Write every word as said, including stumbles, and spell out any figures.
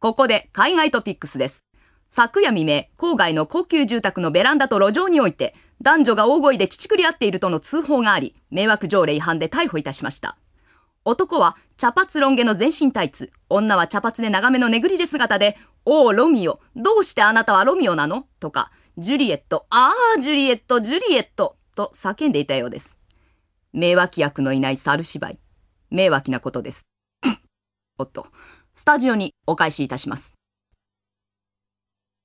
ここで海外トピックスです。昨夜未明、郊外の高級住宅のベランダと路上において、男女が大声で乳繰り合っているとの通報があり、迷惑条例違反で逮捕いたしました。男は茶髪ロン毛の全身タイツ、女は茶髪で長めのネグリジェ姿で、おうロミオ、どうしてあなたはロミオなのとか、ジュリエット、ああジュリエット、ジュリエットと叫んでいたようです。名脇役のいない猿芝居。名脇なことです。おっと、スタジオにお返しいたします。